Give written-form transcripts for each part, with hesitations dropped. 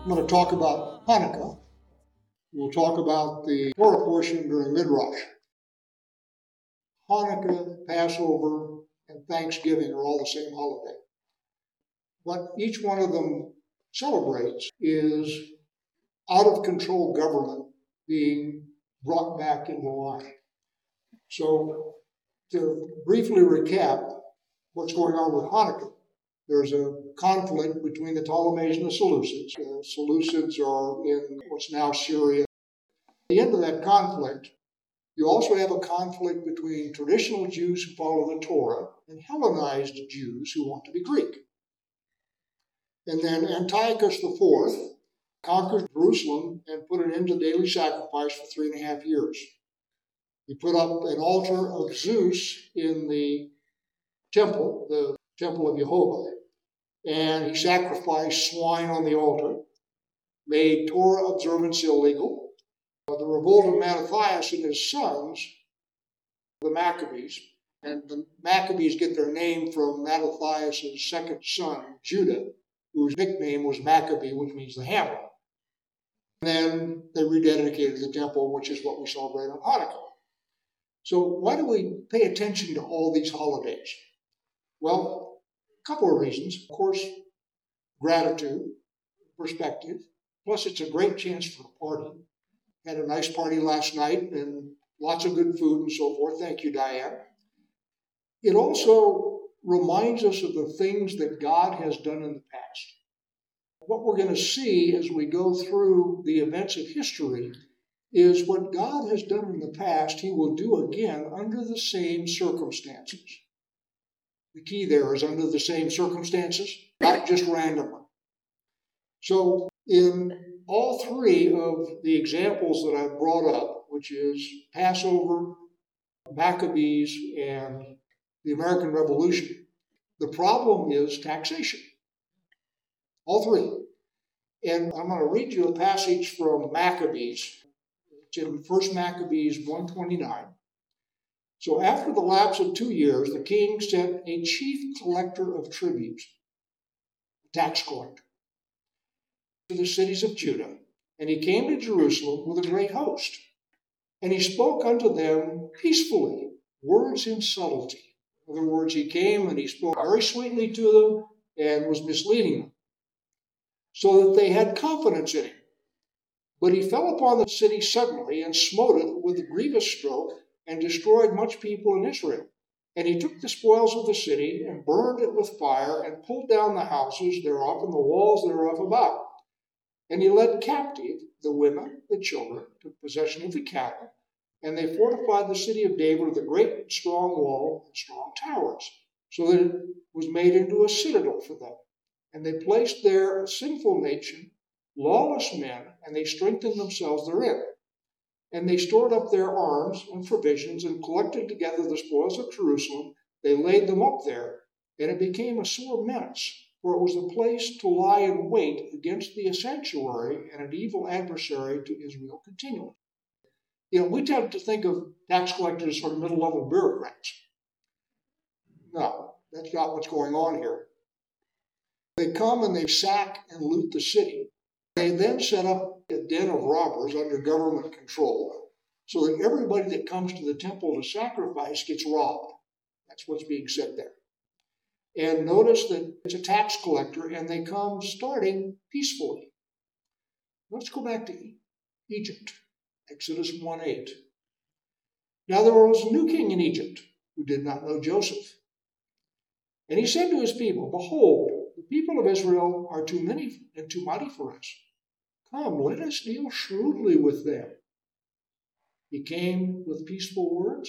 I'm going to talk about Hanukkah. We'll talk about the Torah portion during Midrash. Hanukkah, Passover, and Thanksgiving are all the same holiday. What each one of them celebrates is out-of-control government being brought back into line. So, to briefly recap what's going on with Hanukkah, there's a conflict between the Ptolemies and the Seleucids. The Seleucids are in what's now Syria. At the end of that conflict, you also have a conflict between traditional Jews who follow the Torah and Hellenized Jews who want to be Greek. And then Antiochus IV conquered Jerusalem and put an end to daily sacrifice for 3.5 years. He put up an altar of Zeus in the temple of Jehovah, and he sacrificed swine on the altar, made Torah observance illegal. The revolt of Mattathias and his sons, the Maccabees, and the Maccabees get their name from Mattathias' second son, Judah, whose nickname was Maccabee, which means the hammer. And then they rededicated the temple, which is what we celebrate on Hanukkah. So why do we pay attention to all these holidays? Well, a couple of reasons. Of course, gratitude, perspective, plus it's a great chance for a party. Had a nice party last night and lots of good food and so forth. Thank you, Diane. It also reminds us of the things that God has done in the past. What we're going to see as we go through the events of history is what God has done in the past, he will do again under the same circumstances. The key there is under the same circumstances, not just randomly. So in all three of the examples that I've brought up, which is Passover, Maccabees, and the American Revolution, the problem is taxation. All three. And I'm going to read you a passage from Maccabees. It's in 1 Maccabees 1:29. So after the lapse of 2 years, the king sent a chief collector of tributes, a tax collector, to the cities of Judah, and he came to Jerusalem with a great host. And he spoke unto them peacefully, words in subtlety. In other words, he came and he spoke very sweetly to them and was misleading them, so that they had confidence in him. But he fell upon the city suddenly and smote it with a grievous stroke and destroyed much people in Israel. And he took the spoils of the city and burned it with fire and pulled down the houses thereof and the walls thereof about. And he led captive the women, the children, took possession of the cattle, and they fortified the city of David with a great and strong wall and strong towers, so that it was made into a citadel for them. And they placed there a sinful nation, lawless men, and they strengthened themselves therein. And they stored up their arms and provisions and collected together the spoils of Jerusalem. They laid them up there, and it became a sore menace, for it was a place to lie in wait against the sanctuary and an evil adversary to Israel continually. We tend to think of tax collectors as sort of middle-level bureaucrats. No, that's not what's going on here. They come and they sack and loot the city. They then set up a den of robbers under government control so that everybody that comes to the temple to sacrifice gets robbed. That's what's being said there. And notice that it's a tax collector and they come starting peacefully. Let's go back to Egypt, Exodus 1:8. Now there was a new king in Egypt who did not know Joseph. And he said to his people, behold, the people of Israel are too many and too mighty for us. Come, let us deal shrewdly with them. He came with peaceful words.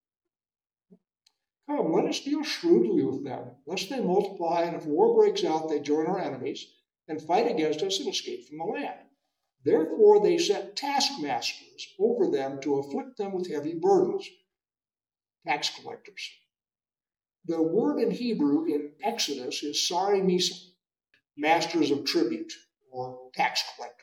Come, let us deal shrewdly with them, lest they multiply, and if war breaks out, they join our enemies and fight against us and escape from the land. Therefore they set taskmasters over them to afflict them with heavy burdens. Tax collectors. The word in Hebrew in Exodus is sari misa, masters of tribute, or tax collectors.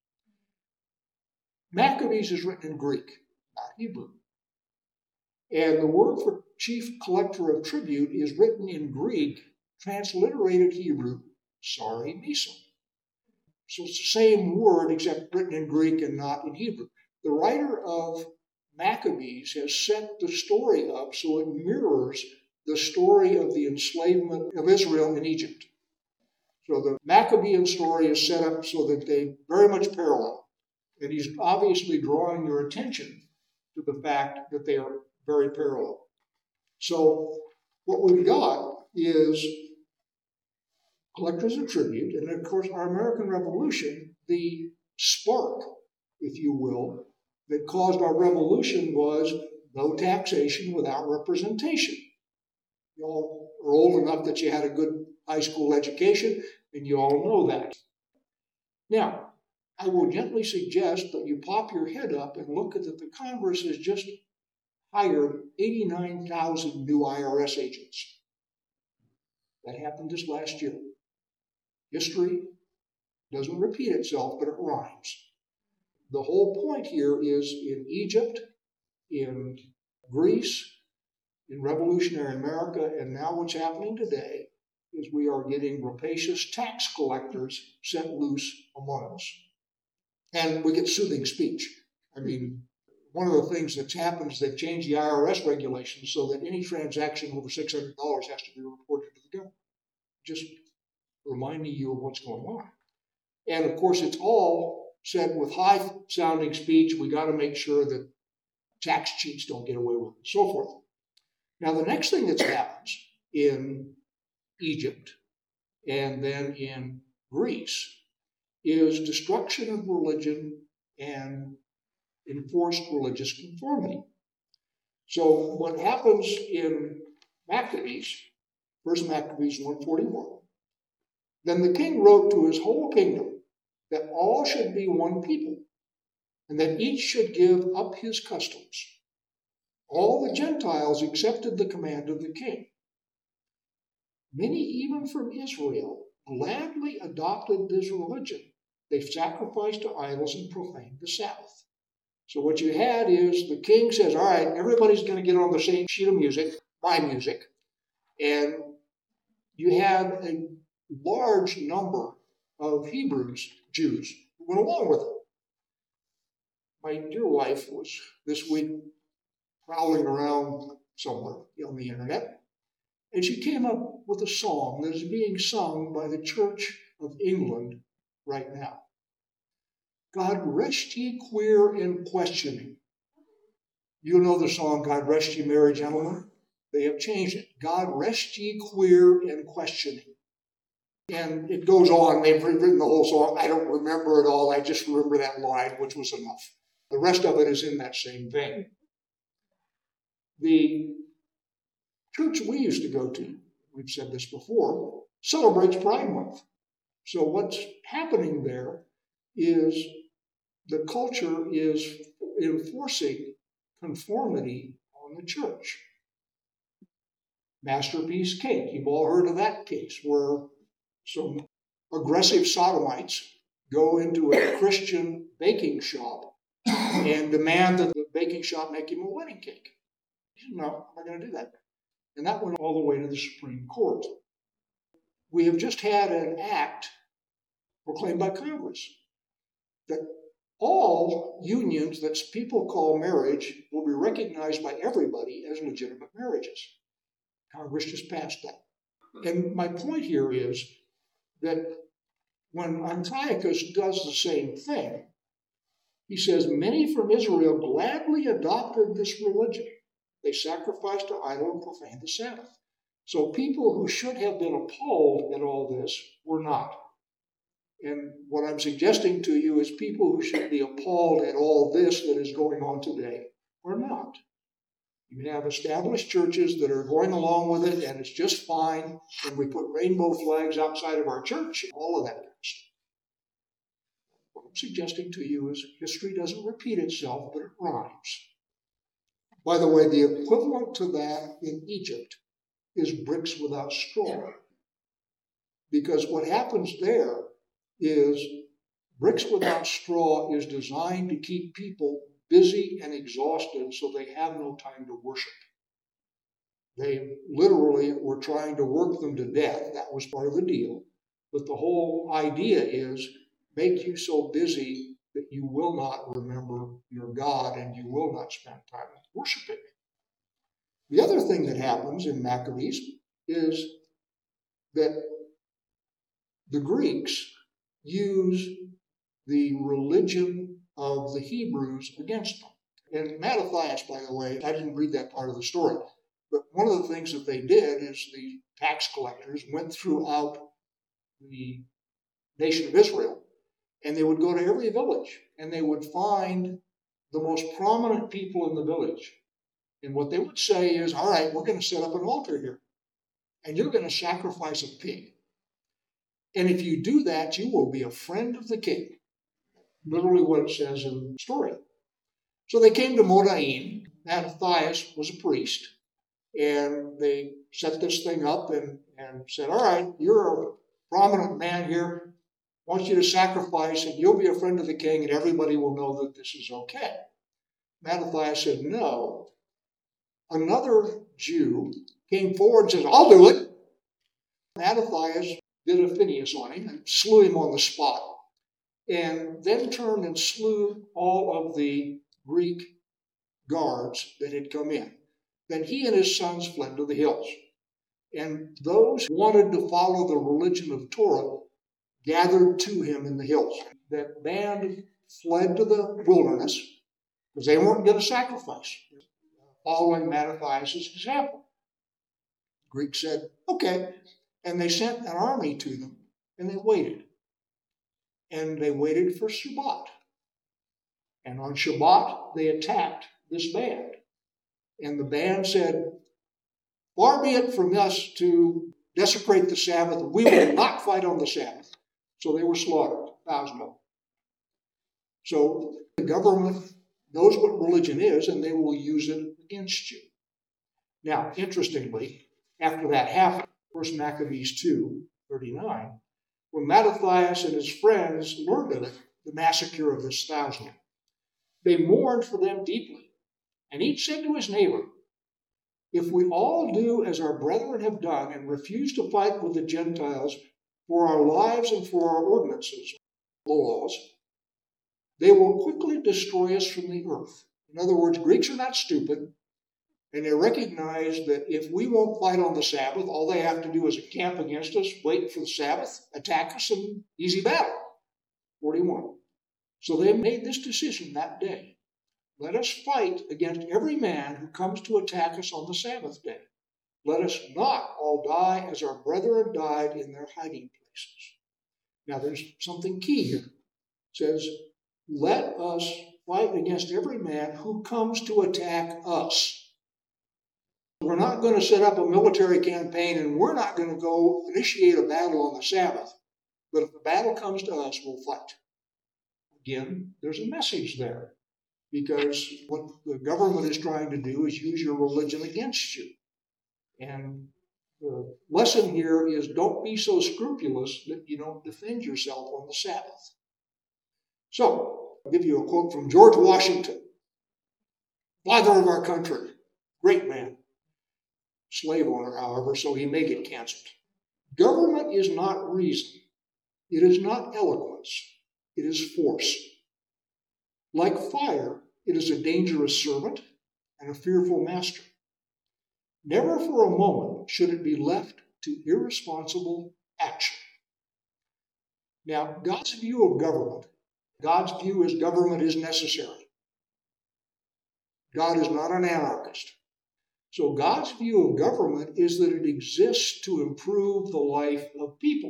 Maccabees is written in Greek, not Hebrew. And the word for chief collector of tribute is written in Greek, transliterated Hebrew, sari misa. So it's the same word except written in Greek and not in Hebrew. The writer of Maccabees has set the story up so it mirrors the story of the enslavement of Israel in Egypt. So the Maccabean story is set up so that they very much parallel. And he's obviously drawing your attention to the fact that they are very parallel. So what we've got is collectors of tribute, and of course our American Revolution, the spark, if you will, that caused our revolution was no taxation without representation. You all are old enough that you had a good high school education, and you all know that. Now, I will gently suggest that you pop your head up and look at that the Congress has just hired 89,000 new IRS agents. That happened this last year. History doesn't repeat itself, but it rhymes. The whole point here is in Egypt, in Greece, in revolutionary America, and now what's happening today is we are getting rapacious tax collectors set loose among us. And we get soothing speech. I mean, one of the things that's happened is they've changed the IRS regulations so that any transaction over $600 has to be reported to the government. Just reminding you of what's going on. And of course, it's all said with high-sounding speech. We got to make sure that tax cheats don't get away with it, and so forth. Now, the next thing that happens in Egypt and then in Greece is destruction of religion and enforced religious conformity. So what happens in Maccabees, 1 Maccabees 1:41, then the king wrote to his whole kingdom that all should be one people, and that each should give up his customs. All the Gentiles accepted the command of the king. Many, even from Israel, gladly adopted this religion. They sacrificed to idols and profaned the Sabbath. So what you had is the king says, all right, everybody's going to get on the same sheet of music, my music. And you had a large number of Hebrews, Jews, who went along with it. My dear wife was this week prowling around somewhere on the internet, and she came up with a song that is being sung by the Church of England right now. God rest ye queer and questioning. You know the song, God rest ye merry gentlemen? They have changed it. God rest ye queer and questioning. And it goes on. They've rewritten the whole song. I don't remember it all. I just remember that line, which was enough. The rest of it is in that same vein. The church we used to go to, we've said this before, celebrates Pride Month. So what's happening there is the culture is enforcing conformity on the church. Masterpiece Cake. You've all heard of that case where some aggressive sodomites go into a Christian baking shop and demand that the baking shop make him a wedding cake. He said, no, I'm not going to do that. And that went all the way to the Supreme Court. We have just had an act proclaimed by Congress that all unions that people call marriage will be recognized by everybody as legitimate marriages. Congress just passed that. And my point here is that when Antiochus does the same thing, he says, many from Israel gladly adopted this religion. They sacrificed to idol and profaned the Sabbath. So people who should have been appalled at all this were not. And what I'm suggesting to you is people who should be appalled at all this that is going on today are not. You have established churches that are going along with it, and it's just fine, and we put rainbow flags outside of our church, all of that kind of stuff. What I'm suggesting to you is history doesn't repeat itself, but it rhymes. By the way, the equivalent to that in Egypt is bricks without straw. Because what happens there is bricks without straw is designed to keep people busy and exhausted so they have no time to worship. They literally were trying to work them to death. That was part of the deal. But the whole idea is make you so busy that you will not remember your God and you will not spend time worshiping Him. The other thing that happens in Maccabees is that the Greeks use the religion of the Hebrews against them. And Mattathias, by the way, I didn't read that part of the story, but one of the things that they did is the tax collectors went throughout the nation of Israel, and they would go to every village, and they would find the most prominent people in the village. And what they would say is, all right, we're going to set up an altar here, and you're going to sacrifice a pig. And if you do that, you will be a friend of the king. Literally what it says in the story. So they came to Modain. Mattathias was a priest, and they set this thing up and said, all right, you're a prominent man here. I want you to sacrifice, and you'll be a friend of the king, and everybody will know that this is okay. Mattathias said, no. Another Jew came forward and said, I'll do it. Mattathias did a Phineas on him and slew him on the spot, and then turned and slew all of the Greek guards that had come in. Then he and his sons fled to the hills. And those who wanted to follow the religion of Torah gathered to him in the hills. That band fled to the wilderness because they weren't going to sacrifice, following Mattathias' example. The Greeks said, okay. And they sent an army to them, and they waited. And they waited for Shabbat. And on Shabbat, they attacked this band. And the band said, far be it from us to desecrate the Sabbath. We will not fight on the Sabbath. So they were slaughtered, 1,000 of them. So the government knows what religion is, and they will use it against you. Now, interestingly, after that happened, 1 Maccabees 2:39, when Mattathias and his friends learned of it, the massacre of this 1,000, they mourned for them deeply. And each said to his neighbor, if we all do as our brethren have done and refuse to fight with the Gentiles for our lives and for our ordinances, laws, they will quickly destroy us from the earth. In other words, Greeks are not stupid, and they recognize that if we won't fight on the Sabbath, all they have to do is encamp against us, wait for the Sabbath, attack us, and easy battle. 41. So they made this decision that day. Let us fight against every man who comes to attack us on the Sabbath day. Let us not all die as our brethren died in their hiding places. Now there's something key here. It says, let us fight against every man who comes to attack us. We're not going to set up a military campaign, and we're not going to go initiate a battle on the Sabbath. But if the battle comes to us, we'll fight. Again, there's a message there. Because what the government is trying to do is use your religion against you. And the lesson here is don't be so scrupulous that you don't defend yourself on the Sabbath. So, I'll give you a quote from George Washington, father of our country, great man, slave owner, however, so he may get canceled. Government is not reason. It is not eloquence. It is force. Like fire, it is a dangerous servant and a fearful master. Never for a moment should it be left to irresponsible action. Now, God's view of God's view is government is necessary. God is not an anarchist. So God's view of government is that it exists to improve the life of people.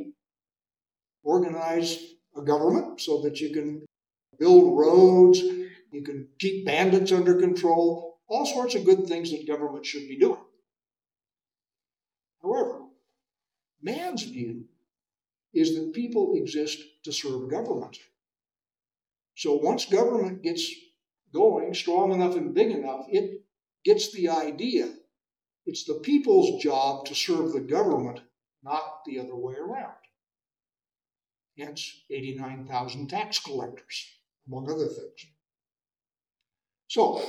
Organize a government so that you can build roads, you can keep bandits under control, all sorts of good things that government should be doing. However, man's view is that people exist to serve government. So once government gets going strong enough and big enough, it gets the idea. It's the people's job to serve the government, not the other way around. Hence, 89,000 tax collectors, among other things. So,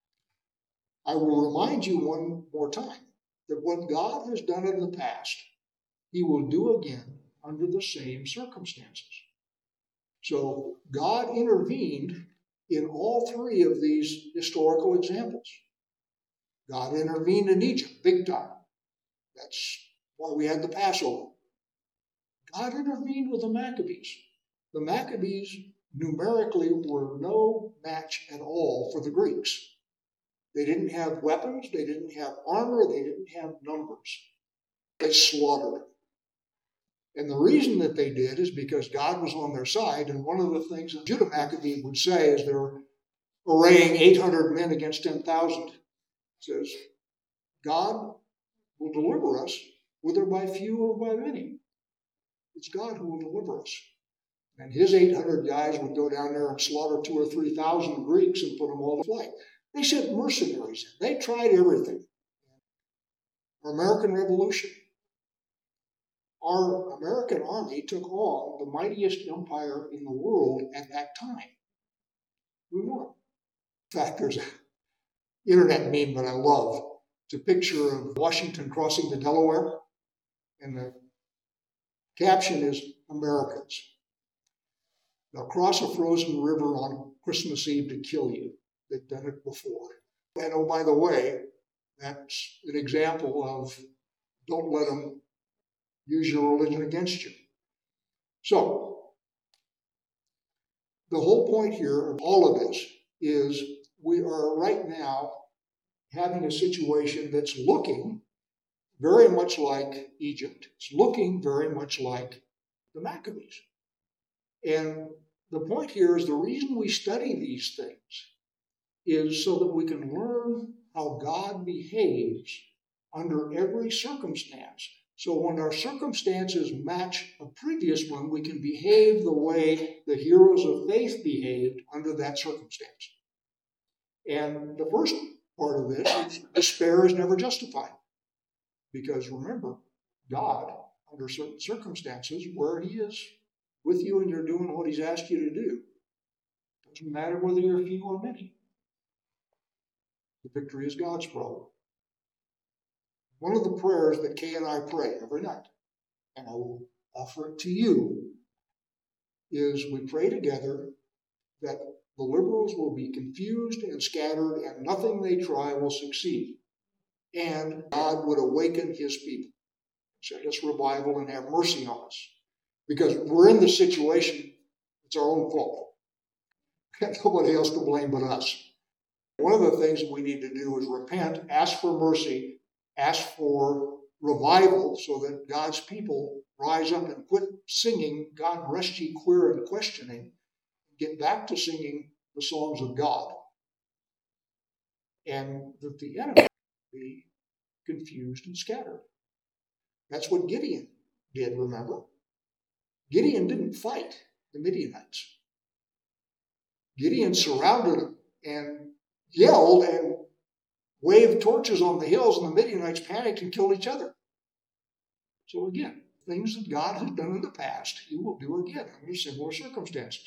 I will remind you one more time that what God has done in the past, He will do again under the same circumstances. So God intervened in all three of these historical examples. God intervened in Egypt, big time. That's why we had the Passover. God intervened with the Maccabees. The Maccabees numerically were no match at all for the Greeks. They didn't have weapons, they didn't have armor, they didn't have numbers. They slaughtered them. And the reason that they did is because God was on their side, and one of the things that Judah Maccabee would say is they're arraying 800 men against 10,000, says, God will deliver us, whether by few or by many. It's God who will deliver us. And his 800 guys would go down there and slaughter 2,000 or 3,000 Greeks and put them all to flight. They sent mercenaries in. They tried everything. Our American Revolution. Our American army took on the mightiest empire in the world at that time. We won. In fact, there's an internet meme that I love. It's a picture of Washington crossing the Delaware, and the caption is Americans. They'll cross a frozen river on Christmas Eve to kill you. They've done it before. And oh, by the way, that's an example of don't let them use your religion against you. So, the whole point here of all of this is we are right now having a situation that's looking very much like Egypt. It's looking very much like the Maccabees. And the point here is the reason we study these things is so that we can learn how God behaves under every circumstance. So when our circumstances match a previous one, we can behave the way the heroes of faith behaved under that circumstance. And the first part of this is despair is never justified. Because remember, God, under certain circumstances, where he is with you and you're doing what he's asked you to do, doesn't matter whether you're few or many. The victory is God's problem. One of the prayers that Kay and I pray every night, and I will offer it to you, is we pray together that the liberals will be confused and scattered and nothing they try will succeed. And God would awaken his people, send us revival and have mercy on us. Because we're in this situation, it's our own fault. We have nobody else to blame but us. One of the things that we need to do is repent, ask for mercy, ask for revival so that God's people rise up and quit singing God rest ye queer and questioning, get back to singing the songs of God. And that the enemy be confused and scattered. That's what Gideon did, remember? Gideon didn't fight the Midianites. Gideon surrounded them and yelled and waved torches on the hills, and the Midianites panicked and killed each other. So again, things that God has done in the past, he will do again under similar circumstances.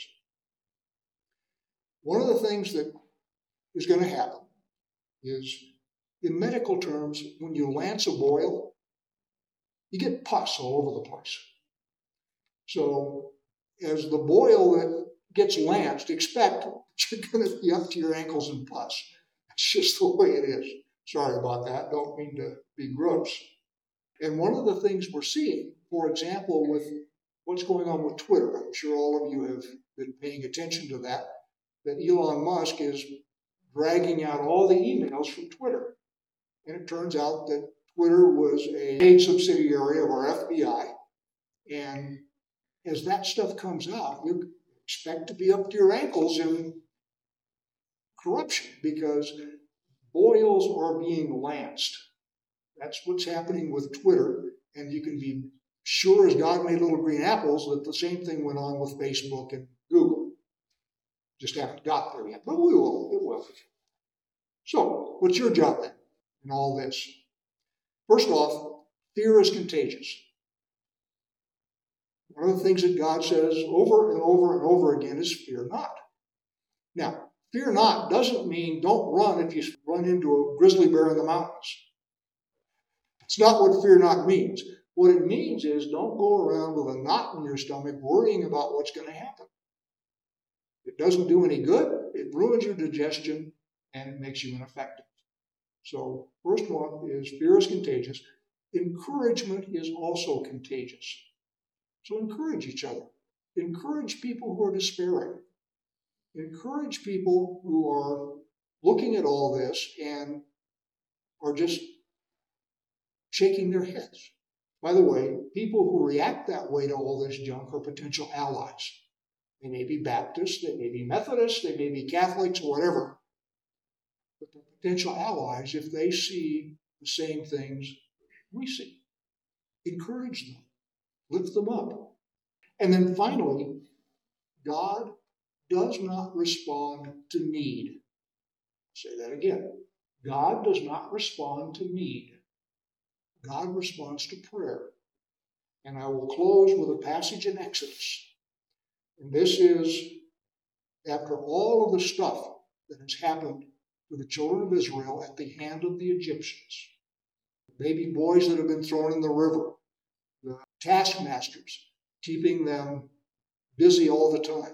One of the things that is going to happen is, in medical terms, when you lance a boil, you get pus all over the place. So as the boil that gets lanced, expect that you're going to be up to your ankles in pus. That's just the way it is. Sorry about that. Don't mean to be gross. And one of the things we're seeing, for example, with what's going on with Twitter, I'm sure all of you have been paying attention to that Elon Musk is dragging out all the emails from Twitter. And it turns out that Twitter was a paid subsidiary of our FBI. And as that stuff comes out, you expect to be up to your ankles in corruption because boils are being lanced. That's what's happening with Twitter. And you can be sure as God made little green apples that the same thing went on with Facebook and Google. Just haven't got there yet, but we will. It will. So, what's your job then in all this? First off, fear is contagious. One of the things that God says over and over and over again is fear not. Now, fear not doesn't mean don't run if you run into a grizzly bear in the mountains. It's not what fear not means. What it means is don't go around with a knot in your stomach worrying about what's going to happen. It doesn't do any good. It ruins your digestion, and it makes you ineffective. So first one is fear is contagious. Encouragement is also contagious. So encourage each other. Encourage people who are despairing. Encourage people who are looking at all this and are just shaking their heads. By the way, people who react that way to all this junk are potential allies. They may be Baptists, they may be Methodists, they may be Catholics, whatever. But they're potential allies if they see the same things we see. Encourage them. Lift them up. And then finally, God does not respond to need. I'll say that again. God does not respond to need. God responds to prayer. And I will close with a passage in Exodus. And this is after all of the stuff that has happened to the children of Israel at the hand of the Egyptians. The baby boys that have been thrown in the river. The taskmasters keeping them busy all the time.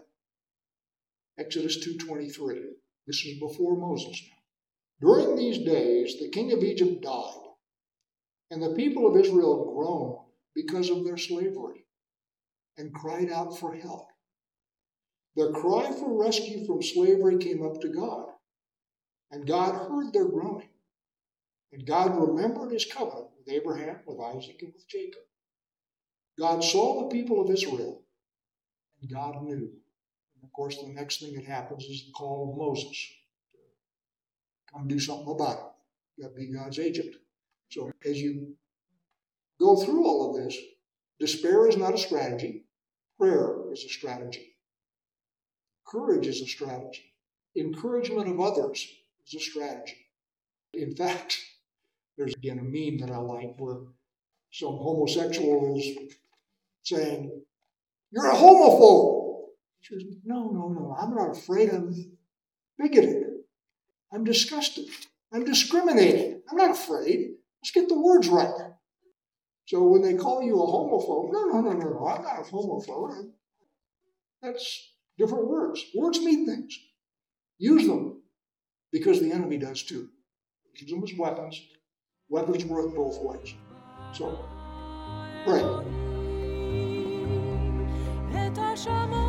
Exodus 2:23. This is before Moses now. During these days, the king of Egypt died, and the people of Israel groaned because of their slavery and cried out for help. Their cry for rescue from slavery came up to God, and God heard their groaning. And God remembered his covenant with Abraham, with Isaac, and with Jacob. God saw the people of Israel, and God knew. And of course, the next thing that happens is the call of Moses to come do something about it. You've got to be God's agent. So as you go through all of this, despair is not a strategy. Prayer is a strategy. Courage is a strategy. Encouragement of others is a strategy. In fact, there's again a meme that I like where some homosexual is saying, "You're a homophobe." She says, No, I'm not afraid. I'm bigoted. I'm disgusted. I'm discriminating. I'm not afraid. Let's get the words right. So when they call you a homophobe, no, I'm not a homophobe. That's different words. Words mean things. Use them because the enemy does too. Use them as weapons. Weapons work both ways. So, pray.